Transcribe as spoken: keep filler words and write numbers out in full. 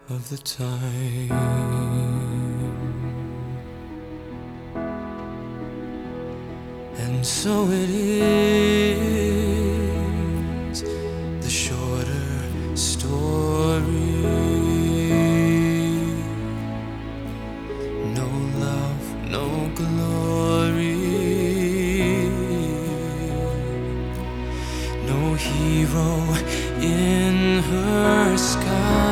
of the time. And so it is, the shorter story. No love, no glory, no hero in her sky.